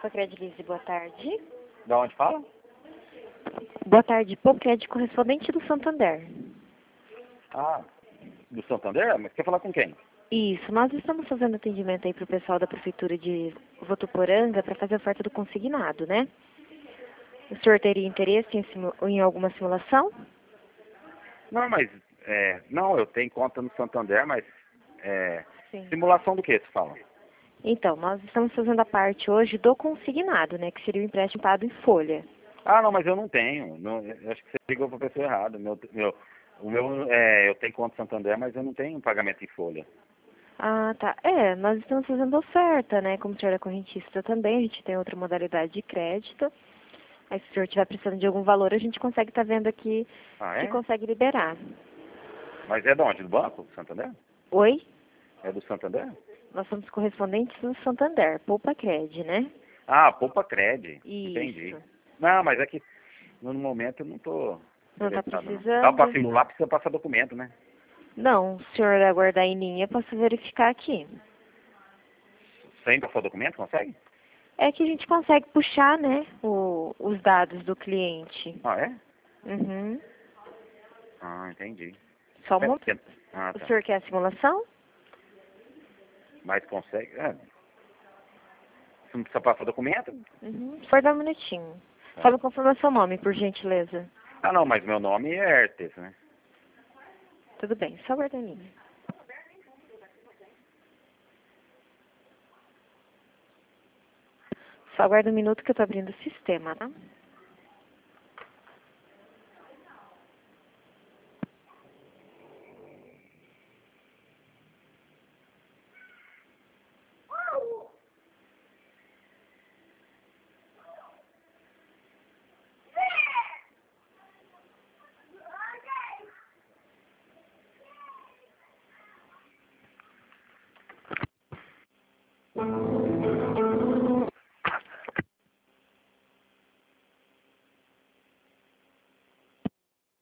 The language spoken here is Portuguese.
Poupa Lise, boa tarde. Da onde fala? Boa tarde, Poupa correspondente do Santander. Ah, do Santander? Mas quer falar com quem? Isso, nós estamos fazendo atendimento aí para o pessoal da Prefeitura de Votuporanga para fazer a oferta do consignado, né? O senhor teria interesse em alguma simulação? Não, mas, não, eu tenho conta no Santander, mas, Sim. simulação do que você fala? Então, nós estamos fazendo a parte hoje do consignado, né? Que seria o empréstimo pago em folha. Ah, não, mas eu não tenho. Não, eu acho que você ligou para a pessoa errada. Eu tenho conta no Santander, mas eu não tenho pagamento em folha. Ah, tá. Nós estamos fazendo oferta, né? Como o senhor é correntista também, a gente tem outra modalidade de crédito. Aí se o senhor estiver precisando de algum valor, a gente consegue estar vendo aqui Ah, que é? consegue liberar. Mas é de onde? Do banco? Do Santander? Oi? É do Santander? Nós somos correspondentes do Santander, Poupa Cred, né? Ah, Poupa Cred. Entendi. Isso. Não, mas é que no momento eu não estou Não está interessado, não. Ah, precisando? para simular precisa passar documento, né? Não, o senhor aguardar em linha, posso verificar aqui. Sem passar documento, consegue? É que a gente consegue puxar, né, os dados do cliente. Ah, é? Uhum. Ah, entendi. Só um momento. Ah, O tá. senhor quer a simulação? Mas consegue? Você não precisa passar documento? Uhum. Só dar um minutinho. Tá. Só me confirma seu nome, por gentileza. Ah, não, mas meu nome é Hertes, né? Tudo bem, só aguardar em linha. Só aguarda um minuto que eu tô abrindo o sistema, tá?